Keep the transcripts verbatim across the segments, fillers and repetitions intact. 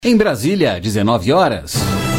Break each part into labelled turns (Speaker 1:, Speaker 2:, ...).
Speaker 1: Em Brasília, dezenove horas.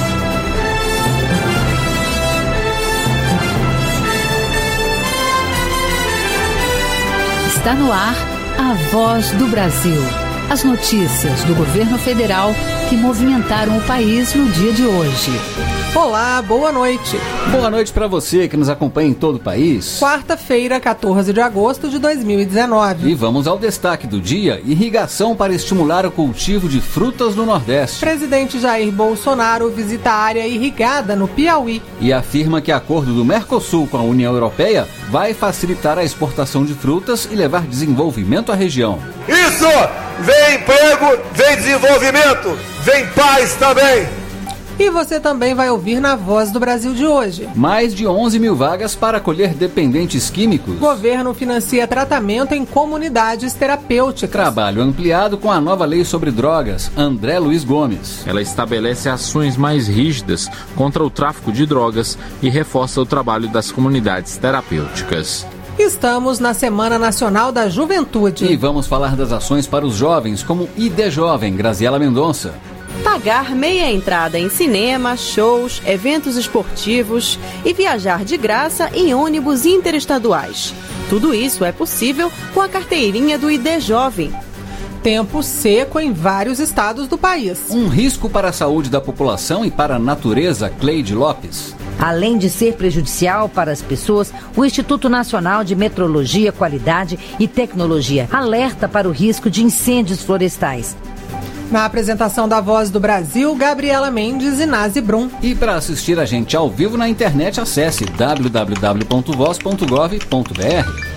Speaker 2: Está no ar a Voz do Brasil. As notícias do governo federal que movimentaram o país no dia de hoje.
Speaker 3: Olá, boa noite.
Speaker 1: Boa noite para você que nos acompanha em todo o país.
Speaker 3: Quarta-feira, quatorze de agosto de dois mil e dezenove.
Speaker 1: E vamos ao destaque do dia: irrigação para estimular o cultivo de frutas no Nordeste.
Speaker 3: Presidente Jair Bolsonaro visita a área irrigada no Piauí.
Speaker 1: E afirma que acordo do Mercosul com a União Europeia vai facilitar a exportação de frutas e levar desenvolvimento à região.
Speaker 4: Isso! Vem emprego, vem desenvolvimento, vem paz também.
Speaker 3: E você também vai ouvir na Voz do Brasil de hoje.
Speaker 1: Mais de onze mil vagas para acolher dependentes químicos.
Speaker 3: Governo financia tratamento em comunidades terapêuticas.
Speaker 1: Trabalho ampliado com a nova lei sobre drogas. André Luiz Gomes.
Speaker 5: Ela estabelece ações mais rígidas contra o tráfico de drogas e reforça o trabalho das comunidades terapêuticas.
Speaker 3: Estamos na Semana Nacional da Juventude.
Speaker 1: E vamos falar das ações para os jovens, como I D Jovem. Graziela Mendonça.
Speaker 6: Pagar meia entrada em cinema, shows, eventos esportivos e viajar de graça em ônibus interestaduais. Tudo isso é possível com a carteirinha do I D Jovem.
Speaker 3: Tempo seco em vários estados do país.
Speaker 1: Um risco para a saúde da população e para a natureza, Cleide Lopes.
Speaker 7: Além de ser prejudicial para as pessoas, o Instituto Nacional de Metrologia, Qualidade e Tecnologia alerta para o risco de incêndios florestais.
Speaker 3: Na apresentação da Voz do Brasil, Gabriela Mendes e Nazi Brum.
Speaker 1: E para assistir a gente ao vivo na internet, acesse w w w ponto voz ponto gov ponto b r.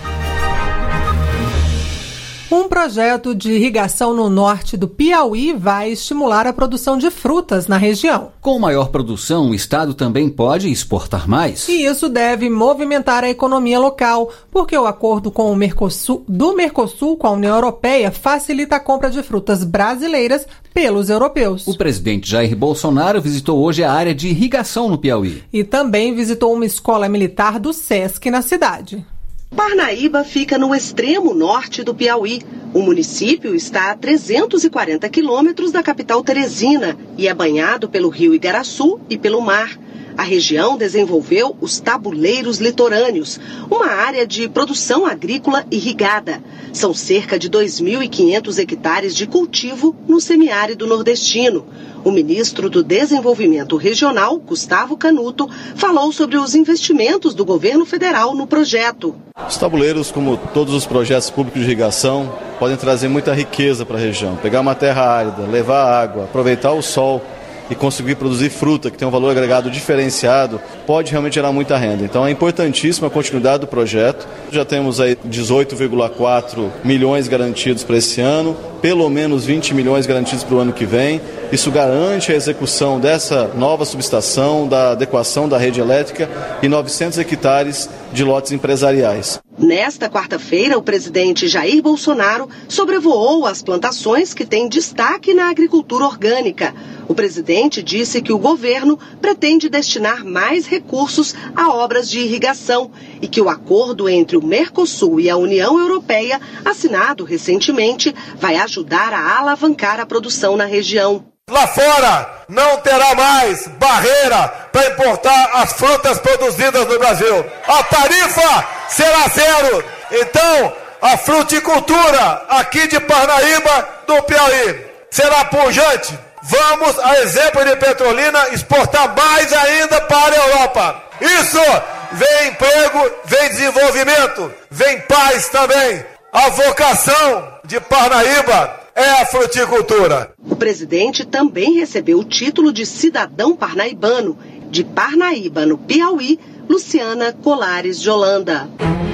Speaker 3: Um projeto de irrigação no norte do Piauí vai estimular a produção de frutas na região.
Speaker 1: Com maior produção, o estado também pode exportar mais.
Speaker 3: E isso deve movimentar a economia local, porque o acordo com o Mercosul, do Mercosul com a União Europeia facilita a compra de frutas brasileiras pelos europeus.
Speaker 1: O presidente Jair Bolsonaro visitou hoje a área de irrigação no Piauí.
Speaker 3: E também visitou uma escola militar do SESC na cidade.
Speaker 8: Parnaíba fica no extremo norte do Piauí. O município está a trezentos e quarenta quilômetros da capital Teresina e é banhado pelo rio Igaraçu e pelo mar. A região desenvolveu os tabuleiros litorâneos, uma área de produção agrícola irrigada. São cerca de dois mil e quinhentos hectares de cultivo no semiárido nordestino. O ministro do Desenvolvimento Regional, Gustavo Canuto, falou sobre os investimentos do governo federal no projeto.
Speaker 9: Os tabuleiros, como todos os projetos públicos de irrigação, podem trazer muita riqueza para a região. Pegar uma terra árida, levar água, aproveitar o sol e conseguir produzir fruta que tem um valor agregado diferenciado, pode realmente gerar muita renda. Então é importantíssima a continuidade do projeto. Já temos aí dezoito vírgula quatro milhões garantidos para esse ano, pelo menos vinte milhões garantidos para o ano que vem. Isso garante a execução dessa nova subestação, da adequação da rede elétrica e novecentos hectares de lotes empresariais.
Speaker 8: Nesta quarta-feira, o presidente Jair Bolsonaro sobrevoou as plantações que têm destaque na agricultura orgânica. O presidente disse que o governo pretende destinar mais recursos a obras de irrigação e que o acordo entre o Mercosul e a União Europeia, assinado recentemente, vai ajudar a alavancar a produção na região.
Speaker 4: Lá fora não terá mais barreira para importar as frutas produzidas no Brasil. A tarifa será zero. Então, a fruticultura aqui de Parnaíba, do Piauí, será pujante. Vamos, a exemplo de Petrolina, exportar mais ainda para a Europa. Isso, vem emprego, vem desenvolvimento, vem paz também. A vocação de Parnaíba é a fruticultura.
Speaker 8: O presidente também recebeu o título de cidadão parnaibano. De Parnaíba, no Piauí, Luciana Colares de Holanda.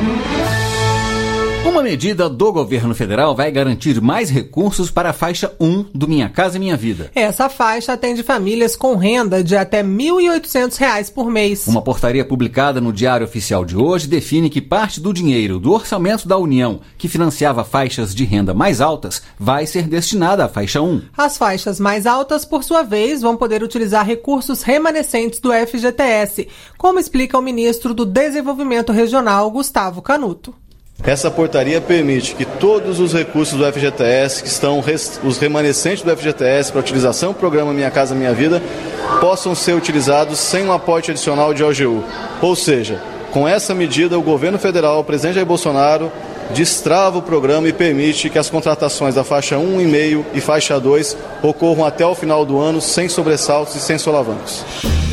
Speaker 1: Uma medida do governo federal vai garantir mais recursos para a faixa um do Minha Casa Minha Vida.
Speaker 3: Essa faixa atende famílias com renda de até mil e oitocentos reais por mês.
Speaker 1: Uma portaria publicada no Diário Oficial de hoje define que parte do dinheiro do orçamento da União, que financiava faixas de renda mais altas, vai ser destinada à faixa um.
Speaker 3: As faixas mais altas, por sua vez, vão poder utilizar recursos remanescentes do F G T S, como explica o ministro do Desenvolvimento Regional, Gustavo Canuto.
Speaker 9: Essa portaria permite que todos os recursos do F G T S, que estão res, os remanescentes do F G T S para utilização do programa Minha Casa Minha Vida, possam ser utilizados sem um aporte adicional de A G U. Ou seja, com essa medida, o governo federal, o presidente Jair Bolsonaro, destrava o programa e permite que as contratações da faixa um vírgula cinco e faixa dois ocorram até o final do ano sem sobressaltos e sem solavancos.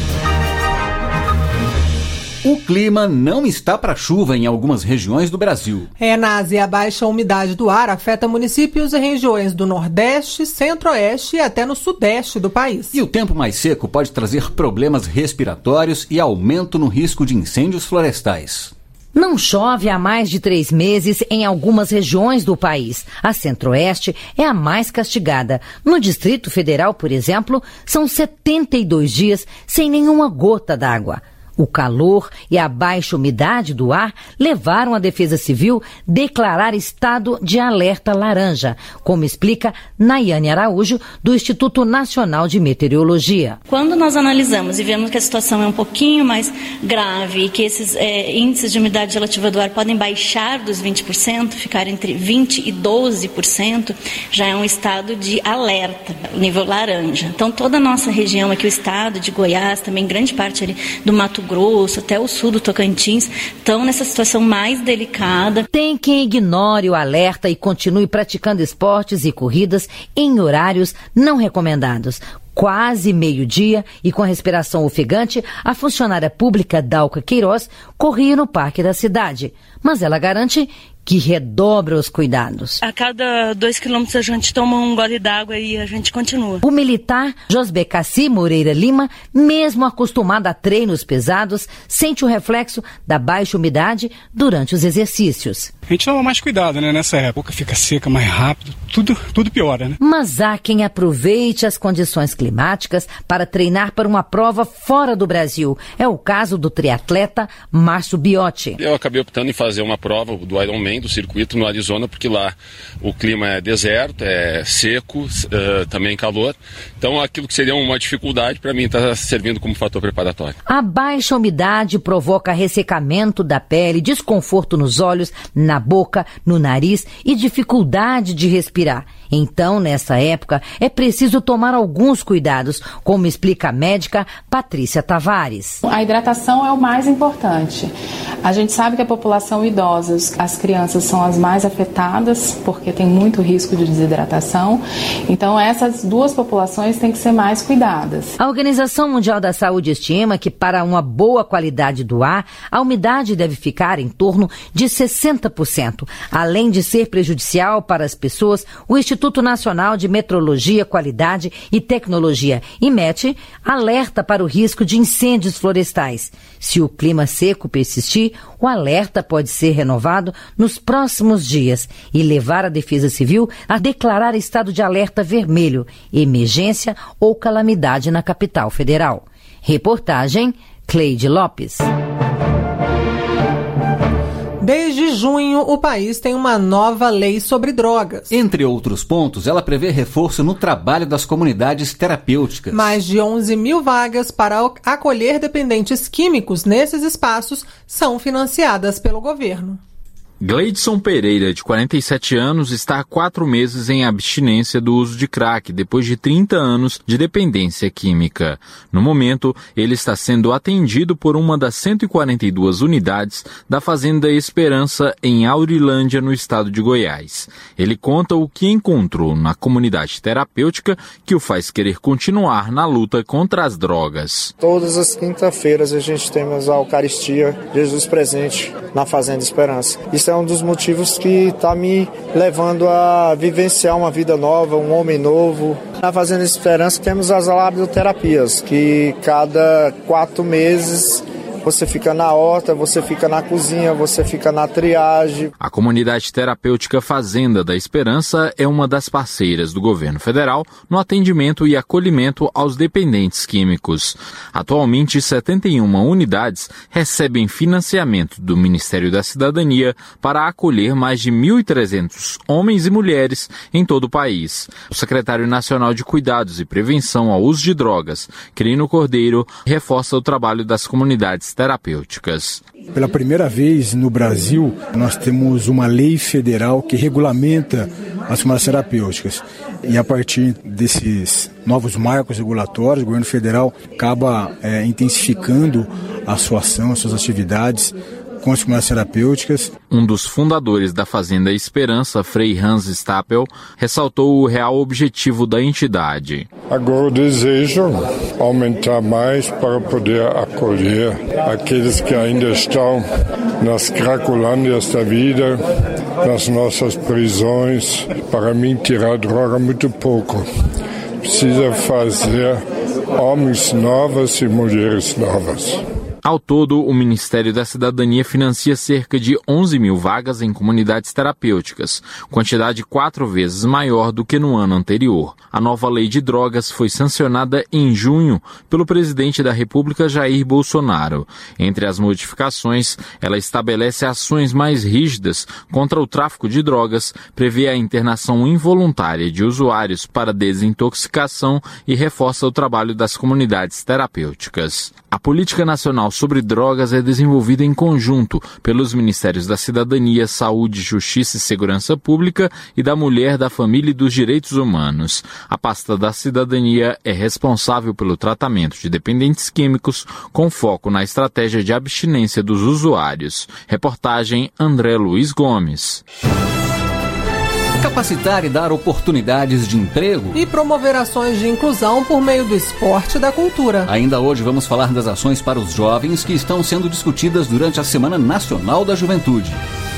Speaker 1: O clima não está para chuva em algumas regiões do Brasil.
Speaker 3: É, Nazi, a baixa umidade do ar afeta municípios e regiões do Nordeste, Centro-Oeste e até no Sudeste do país.
Speaker 1: E o tempo mais seco pode trazer problemas respiratórios e aumento no risco de incêndios florestais.
Speaker 7: Não chove há mais de três meses em algumas regiões do país. A Centro-Oeste é a mais castigada. No Distrito Federal, por exemplo, são setenta e dois dias sem nenhuma gota d'água. O calor e a baixa umidade do ar levaram a Defesa Civil a declarar estado de alerta laranja, como explica Nayane Araújo, do Instituto Nacional de Meteorologia.
Speaker 10: Quando nós analisamos e vemos que a situação é um pouquinho mais grave e que esses é, índices de umidade relativa do ar podem baixar dos vinte por cento, ficar entre vinte por cento e doze por cento, já é um estado de alerta, nível laranja. Então toda a nossa região aqui, o estado de Goiás, também grande parte ali do Mato Grosso, até o sul do Tocantins, estão nessa situação mais delicada.
Speaker 7: Tem quem ignore o alerta e continue praticando esportes e corridas em horários não recomendados. Quase meio-dia e com respiração ofegante, a funcionária pública Dalca Queiroz corria no parque da cidade. Mas ela garante que redobra os cuidados.
Speaker 10: A cada dois quilômetros a gente toma um gole d'água e a gente continua.
Speaker 7: O militar Josbecassi Moreira Lima, mesmo acostumado a treinos pesados, sente o reflexo da baixa umidade durante os exercícios.
Speaker 11: A gente toma mais cuidado, né? Nessa época fica seca mais rápido, tudo, tudo piora, né?
Speaker 7: Mas há quem aproveite as condições climáticas para treinar para uma prova fora do Brasil. É o caso do triatleta Márcio Biotti.
Speaker 12: Eu acabei optando em fazer uma prova do Ironman, do circuito no Arizona, porque lá o clima é deserto, é seco, uh, também calor. Então aquilo que seria uma dificuldade para mim está servindo como fator preparatório.
Speaker 7: A baixa umidade provoca ressecamento da pele, desconforto nos olhos, na boca, no nariz e dificuldade de respirar. Então, nessa época, é preciso tomar alguns cuidados, como explica a médica Patrícia Tavares.
Speaker 13: A hidratação é o mais importante. A gente sabe que a população idosa, as crianças são as mais afetadas, porque tem muito risco de desidratação. Então, essas duas populações têm que ser mais cuidadas.
Speaker 7: A Organização Mundial da Saúde estima que, para uma boa qualidade do ar, a umidade deve ficar em torno de sessenta por cento. Além de ser prejudicial para as pessoas, o Instituto Nacional de Metrologia, Qualidade e Tecnologia, IMET, alerta para o risco de incêndios florestais. Se o clima seco persistir, o alerta pode ser renovado nos próximos dias e levar a Defesa Civil a declarar estado de alerta vermelho, emergência ou calamidade na capital federal. Reportagem Cleide Lopes.
Speaker 3: Desde junho, o país tem uma nova lei sobre drogas.
Speaker 1: Entre outros pontos, ela prevê reforço no trabalho das comunidades terapêuticas.
Speaker 3: Mais de onze mil vagas para acolher dependentes químicos nesses espaços são financiadas pelo governo.
Speaker 5: Gleidson Pereira, de quarenta e sete anos, está há quatro meses em abstinência do uso de crack, depois de trinta anos de dependência química. No momento, ele está sendo atendido por uma das cento e quarenta e duas unidades da Fazenda Esperança, em Aurilândia, no estado de Goiás. Ele conta o que encontrou na comunidade terapêutica que o faz querer continuar na luta contra as drogas.
Speaker 14: Todas as quintas-feiras a gente tem a Eucaristia, Jesus presente, na Fazenda Esperança. Isso é um dos motivos que está me levando a vivenciar uma vida nova, um homem novo. Na Fazenda Esperança temos as labioterapias, que cada quatro meses você fica na horta, você fica na cozinha, você fica na triagem.
Speaker 5: A comunidade terapêutica Fazenda da Esperança é uma das parceiras do governo federal no atendimento e acolhimento aos dependentes químicos. Atualmente, setenta e uma unidades recebem financiamento do Ministério da Cidadania para acolher mais de mil e trezentos homens e mulheres em todo o país. O secretário nacional de Cuidados e Prevenção ao Uso de Drogas, Quirino Cordeiro, reforça o trabalho das comunidades terapêuticas.
Speaker 15: Pela primeira vez no Brasil, nós temos uma lei federal que regulamenta as comunidades terapêuticas. E a partir desses novos marcos regulatórios, o governo federal acaba é, intensificando a sua ação, as suas atividades com as comunidades terapêuticas.
Speaker 5: Um dos fundadores da Fazenda Esperança, Frei Hans Stapel, ressaltou o real objetivo da entidade.
Speaker 16: Agora o desejo aumentar mais para poder acolher aqueles que ainda estão nas cracolândias da vida, nas nossas prisões. Para mim, tirar droga é muito pouco. Precisa fazer homens novos e mulheres novas.
Speaker 5: Ao todo, o Ministério da Cidadania financia cerca de onze mil vagas em comunidades terapêuticas, quantidade quatro vezes maior do que no ano anterior. A nova lei de drogas foi sancionada em junho pelo presidente da República, Jair Bolsonaro. Entre as modificações, ela estabelece ações mais rígidas contra o tráfico de drogas, prevê a internação involuntária de usuários para desintoxicação e reforça o trabalho das comunidades terapêuticas. A Política Nacional sobre Drogas é desenvolvida em conjunto pelos Ministérios da Cidadania, Saúde, Justiça e Segurança Pública e da Mulher, da Família e dos Direitos Humanos. A pasta da Cidadania é responsável pelo tratamento de dependentes químicos, com foco na estratégia de abstinência dos usuários. Reportagem André Luiz Gomes.
Speaker 1: Capacitar e dar oportunidades de emprego
Speaker 3: e promover ações de inclusão por meio do esporte e da cultura.
Speaker 1: Ainda hoje vamos falar das ações para os jovens que estão sendo discutidas durante a Semana Nacional da Juventude.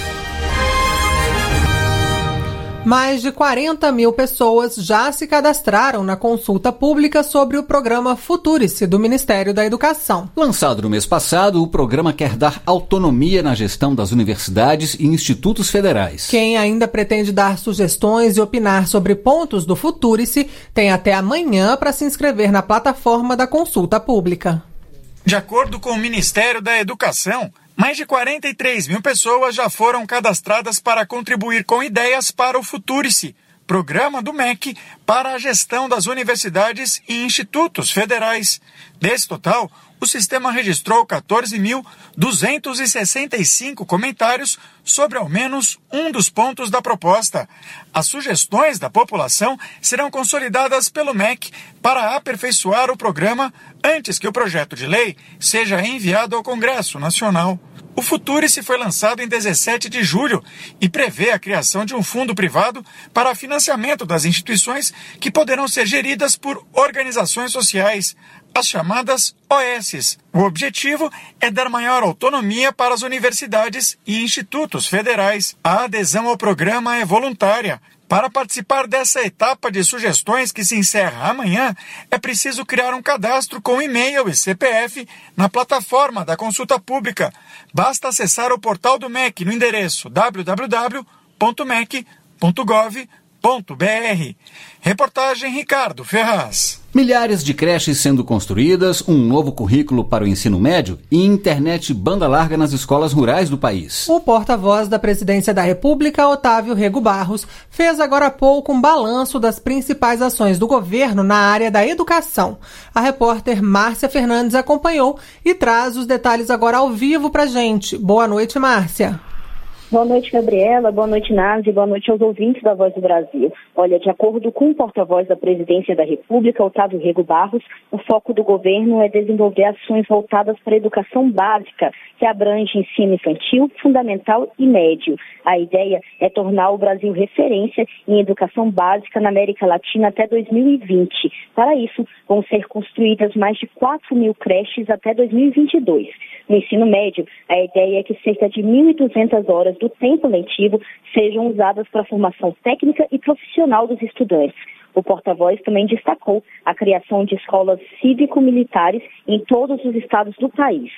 Speaker 3: Mais de quarenta mil pessoas já se cadastraram na consulta pública sobre o programa Futurice do Ministério da Educação.
Speaker 1: Lançado no mês passado, o programa quer dar autonomia na gestão das universidades e institutos federais.
Speaker 3: Quem ainda pretende dar sugestões e opinar sobre pontos do Futurice tem até amanhã para se inscrever na plataforma da consulta pública.
Speaker 17: De acordo com o Ministério da Educação, mais de quarenta e três mil pessoas já foram cadastradas para contribuir com ideias para o Futurice, programa do M E C para a gestão das universidades e institutos federais. Desse total, o sistema registrou quatorze mil duzentos e sessenta e cinco comentários sobre ao menos um dos pontos da proposta. As sugestões da população serão consolidadas pelo M E C para aperfeiçoar o programa antes que o projeto de lei seja enviado ao Congresso Nacional. O Futurice foi lançado em dezessete de julho e prevê a criação de um fundo privado para financiamento das instituições que poderão ser geridas por organizações sociais, as chamadas O Ss. O objetivo é dar maior autonomia para as universidades e institutos federais. A adesão ao programa é voluntária. Para participar dessa etapa de sugestões que se encerra amanhã, é preciso criar um cadastro com e-mail e C P F na plataforma da consulta pública. Basta acessar o portal do M E C no endereço w w w ponto m e c ponto gov ponto b r. Reportagem Ricardo Ferraz.
Speaker 1: Milhares de creches sendo construídas, um novo currículo para o ensino médio e internet banda larga nas escolas rurais do país.
Speaker 3: O porta-voz da Presidência da República, Otávio Rego Barros, fez agora há pouco um balanço das principais ações do governo na área da educação. A repórter Márcia Fernandes acompanhou e traz os detalhes agora ao vivo pra gente. Boa noite, Márcia.
Speaker 18: Boa noite, Gabriela. Boa noite, Nazi. Boa noite aos ouvintes da Voz do Brasil. Olha, de acordo com o porta-voz da Presidência da República, Otávio Rego Barros, o foco do governo é desenvolver ações voltadas para a educação básica, que abrange ensino infantil, fundamental e médio. A ideia é tornar o Brasil referência em educação básica na América Latina até dois mil e vinte. Para isso, vão ser construídas mais de quatro mil creches até dois mil e vinte e dois. No ensino médio, a ideia é que cerca de mil e duzentas horas do tempo letivo sejam usadas para a formação técnica e profissional dos estudantes. O porta-voz também destacou a criação de escolas cívico-militares em todos os estados do país.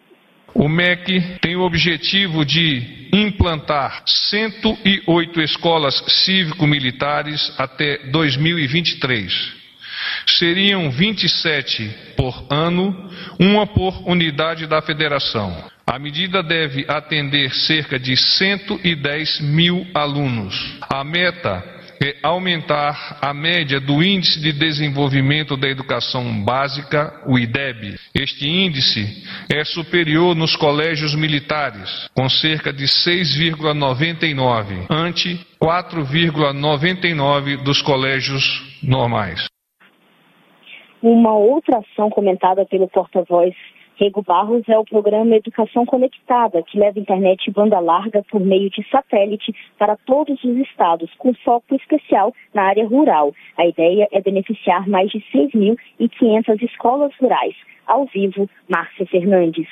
Speaker 19: O M E C tem o objetivo de implantar cento e oito escolas cívico-militares até dois mil e vinte e três. Seriam vinte e sete por ano, uma por unidade da federação. A medida deve atender cerca de cento e dez mil alunos. A meta é aumentar a média do Índice de Desenvolvimento da Educação Básica, o I D E B. Este índice é superior nos colégios militares, com cerca de seis vírgula noventa e nove, ante quatro vírgula noventa e nove dos colégios normais.
Speaker 18: Uma outra ação comentada pelo porta-voz Rego Barros é o programa Educação Conectada, que leva internet e banda larga por meio de satélite para todos os estados, com foco especial na área rural. A ideia é beneficiar mais de seis mil e quinhentas escolas rurais. Ao vivo, Márcia Fernandes.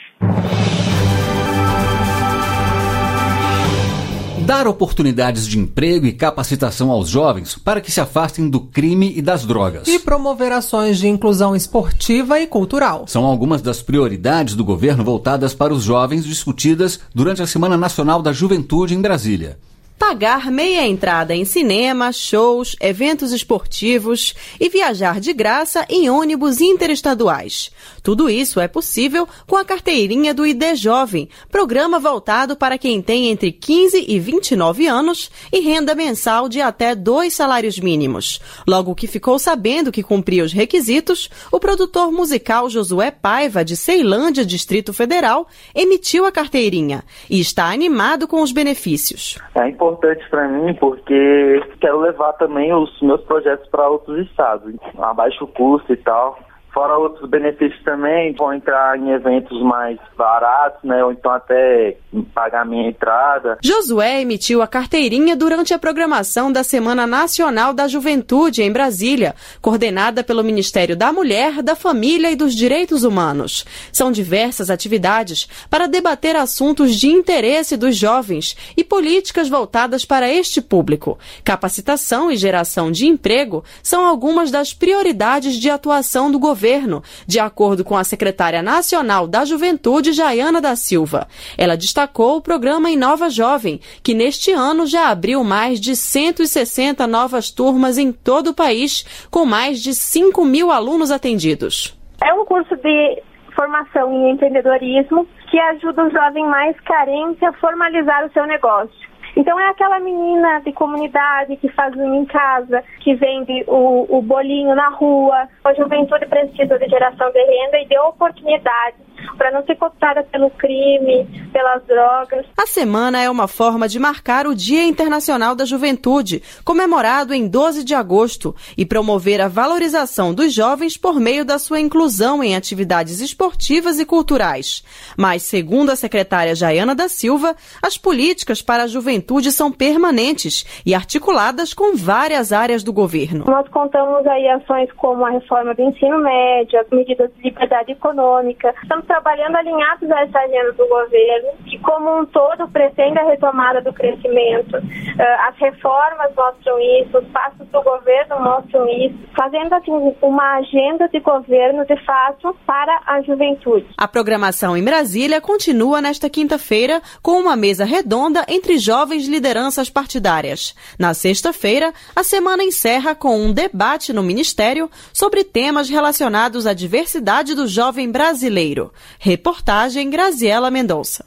Speaker 1: Dar oportunidades de emprego e capacitação aos jovens para que se afastem do crime e das drogas.
Speaker 3: E promover ações de inclusão esportiva e cultural.
Speaker 1: São algumas das prioridades do governo voltadas para os jovens discutidas durante a Semana Nacional da Juventude em Brasília.
Speaker 6: Pagar meia entrada em cinema, shows, eventos esportivos e viajar de graça em ônibus interestaduais. Tudo isso é possível com a carteirinha do I D Jovem, programa voltado para quem tem entre quinze e vinte e nove anos e renda mensal de até dois salários mínimos. Logo que ficou sabendo que cumpria os requisitos, o produtor musical Josué Paiva, de Ceilândia, Distrito Federal, emitiu a carteirinha e está animado com os benefícios.
Speaker 20: É importante para mim porque quero levar também os meus projetos para outros estados, a baixo custo e tal. Fora outros benefícios também, vão entrar em eventos mais baratos, né? Ou então até pagar minha entrada.
Speaker 6: Josué emitiu a carteirinha durante a programação da Semana Nacional da Juventude em Brasília, coordenada pelo Ministério da Mulher, da Família e dos Direitos Humanos. São diversas atividades para debater assuntos de interesse dos jovens e políticas voltadas para este público. Capacitação e geração de emprego são algumas das prioridades de atuação do governo. Governo, de acordo com a secretária nacional da Juventude, Jaiana da Silva. Ela destacou o programa Inova Jovem, que neste ano já abriu mais de cento e sessenta novas turmas em todo o país, com mais de cinco mil alunos atendidos.
Speaker 21: É um curso de formação em empreendedorismo que ajuda o jovem mais carente a formalizar o seu negócio. Então é aquela menina de comunidade que faz unha em casa, que vende o, o bolinho na rua. A juventude precisa de geração de renda e de oportunidade para não ser cooptada pelo crime, pelas drogas.
Speaker 6: A semana é uma forma de marcar o Dia Internacional da Juventude, comemorado em doze de agosto, e promover a valorização dos jovens por meio da sua inclusão em atividades esportivas e culturais. Mas, segundo a secretária Jaiana da Silva, as políticas para a juventude são permanentes e articuladas com várias áreas do governo.
Speaker 21: Nós contamos aí ações como a reforma do ensino médio, as medidas de liberdade econômica. Estamos trabalhando alinhados a essa agenda do governo, que como um todo pretende a retomada do crescimento. As reformas mostram isso, os passos do governo mostram isso, fazendo assim uma agenda de governo de fato para a juventude.
Speaker 6: A programação em Brasília continua nesta quinta-feira com uma mesa redonda entre jovens lideranças partidárias. Na sexta-feira, a semana encerra com um debate no Ministério sobre temas relacionados à diversidade do jovem brasileiro. Reportagem Graziela Mendonça.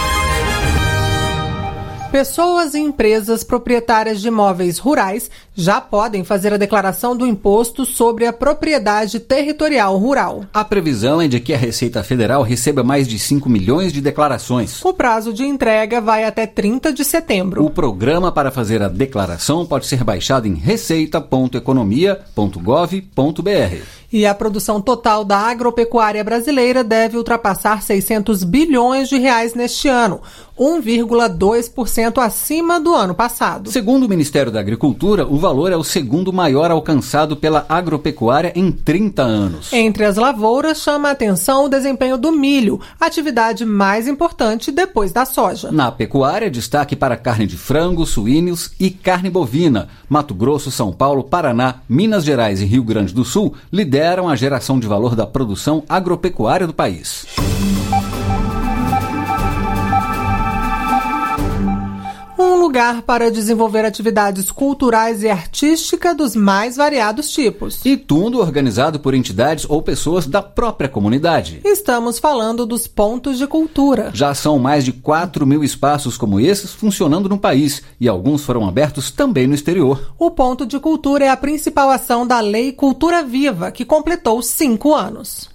Speaker 3: Pessoas e empresas proprietárias de imóveis rurais já podem fazer a declaração do imposto sobre a propriedade territorial rural.
Speaker 1: A previsão é de que a Receita Federal receba mais de cinco milhões de declarações.
Speaker 3: O prazo de entrega vai até trinta de setembro.
Speaker 1: O programa para fazer a declaração pode ser baixado em receita ponto economia ponto gov ponto br.
Speaker 3: E a produção total da agropecuária brasileira deve ultrapassar seiscentos bilhões de reais neste ano, um vírgula dois por cento acima do ano passado.
Speaker 1: Segundo o Ministério da Agricultura, o valor é o segundo maior alcançado pela agropecuária em trinta anos.
Speaker 3: Entre as lavouras, chama a atenção o desempenho do milho, atividade mais importante depois da soja.
Speaker 1: Na pecuária, destaque para carne de frango, suínos e carne bovina. Mato Grosso, São Paulo, Paraná, Minas Gerais e Rio Grande do Sul lideram a geração de valor da produção agropecuária do país.
Speaker 3: Um lugar para desenvolver atividades culturais e artísticas dos mais variados tipos.
Speaker 1: E tudo organizado por entidades ou pessoas da própria comunidade.
Speaker 3: Estamos falando dos pontos de cultura.
Speaker 1: Já são mais de quatro mil espaços como esses funcionando no país e alguns foram abertos também no exterior.
Speaker 3: O Ponto de Cultura é a principal ação da Lei Cultura Viva, que completou cinco anos.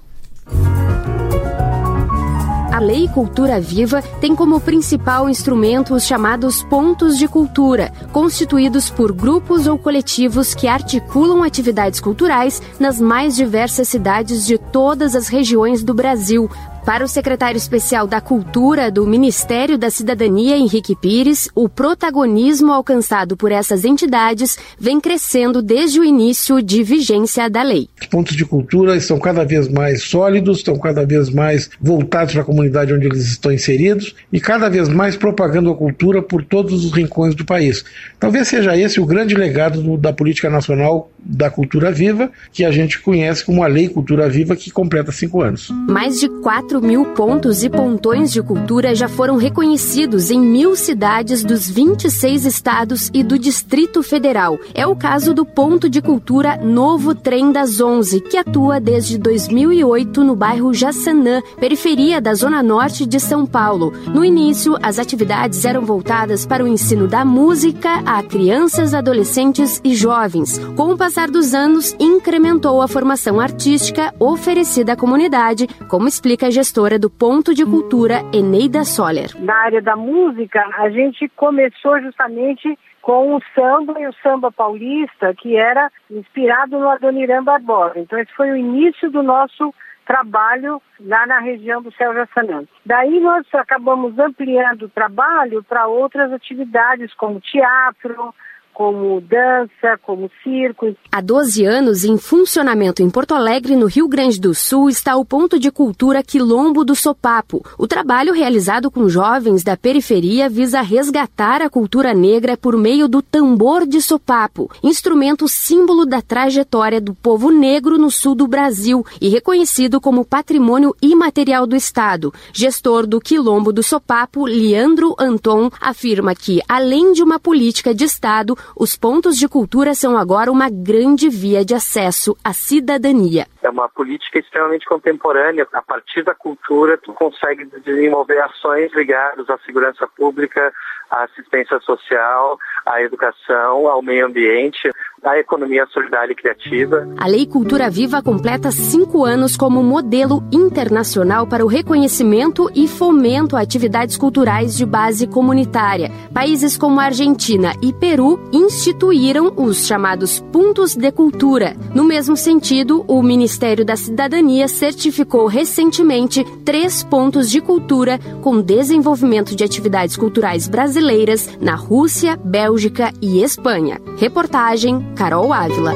Speaker 2: A Lei Cultura Viva tem como principal instrumento os chamados pontos de cultura, constituídos por grupos ou coletivos que articulam atividades culturais nas mais diversas cidades de todas as regiões do Brasil. Para o secretário especial da Cultura do Ministério da Cidadania, Henrique Pires, o protagonismo alcançado por essas entidades vem crescendo desde o início de vigência da lei.
Speaker 22: Os pontos de cultura estão cada vez mais sólidos, estão cada vez mais voltados para a comunidade onde eles estão inseridos e cada vez mais propagando a cultura por todos os rincões do país. Talvez seja esse o grande legado do, da política nacional da Cultura Viva, que a gente conhece como a Lei Cultura Viva, que completa cinco anos.
Speaker 2: Mais de quatro mil pontos e pontões de cultura já foram reconhecidos em mil cidades dos vinte e seis estados e do Distrito Federal. É o caso do Ponto de Cultura Novo Trem das Onze, que atua desde dois mil e oito no bairro Jaçanã, periferia da Zona Norte de São Paulo. No início, as atividades eram voltadas para o ensino da música a crianças, adolescentes e jovens. Com o passar dos anos, incrementou a formação artística oferecida à comunidade, como explica a gestora do Ponto de Cultura, Eneida Soller.
Speaker 23: Na área da música, a gente começou justamente com o samba e o samba paulista, que era inspirado no Adoniran Barbosa. Então esse foi o início do nosso trabalho lá na região do Céu Jaçanã. Daí nós acabamos ampliando o trabalho para outras atividades, como teatro, como dança, como circo.
Speaker 2: Há doze anos, em funcionamento em Porto Alegre, no Rio Grande do Sul, está o Ponto de Cultura Quilombo do Sopapo. O trabalho realizado com jovens da periferia visa resgatar a cultura negra por meio do tambor de sopapo, instrumento símbolo da trajetória do povo negro no sul do Brasil e reconhecido como patrimônio imaterial do Estado. Gestor do Quilombo do Sopapo, Leandro Anton, afirma que, além de uma política de Estado, os pontos de cultura são agora uma grande via de acesso à cidadania.
Speaker 24: É uma política extremamente contemporânea. A partir da cultura, tu consegue desenvolver ações ligadas à segurança pública, à assistência social, à educação, ao meio ambiente, à economia solidária e criativa.
Speaker 2: A Lei Cultura Viva completa cinco anos como modelo internacional para o reconhecimento e fomento a atividades culturais de base comunitária. Países como a Argentina e Peru instituíram os chamados Pontos de Cultura. No mesmo sentido, o Ministério da Cidadania certificou recentemente três pontos de cultura com desenvolvimento de atividades culturais brasileiras na Rússia, Bélgica e Espanha. Reportagem Carol Ávila.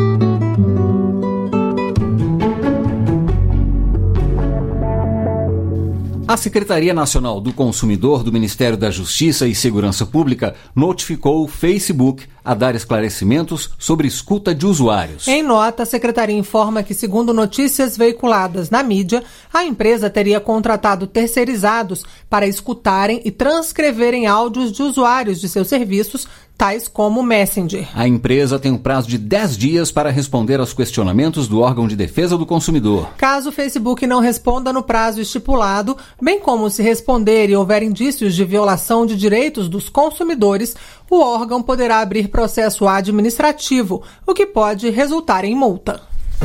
Speaker 1: A Secretaria Nacional do Consumidor do Ministério da Justiça e Segurança Pública notificou o Facebook a dar esclarecimentos sobre escuta de usuários.
Speaker 3: Em nota, a Secretaria informa que, segundo notícias veiculadas na mídia, a empresa teria contratado terceirizados para escutarem e transcreverem áudios de usuários de seus serviços, tais como o Messenger.
Speaker 1: A empresa tem um prazo de dez dias para responder aos questionamentos do órgão de defesa do consumidor.
Speaker 3: Caso o Facebook não responda no prazo estipulado, bem como se responder e houver indícios de violação de direitos dos consumidores, o órgão poderá abrir processo administrativo, o que pode resultar em multa.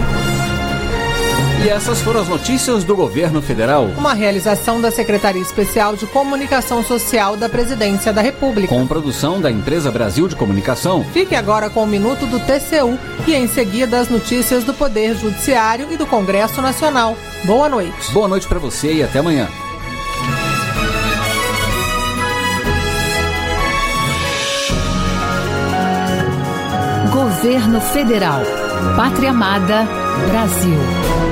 Speaker 1: E essas foram as notícias do governo federal.
Speaker 3: Uma realização da Secretaria Especial de Comunicação Social da Presidência da República.
Speaker 1: Com produção da Empresa Brasil de Comunicação.
Speaker 3: Fique agora com o Minuto do T C U e em seguida as notícias do Poder Judiciário e do Congresso Nacional. Boa noite.
Speaker 1: Boa noite para você e até amanhã.
Speaker 25: Governo Federal. Pátria Amada, Brasil.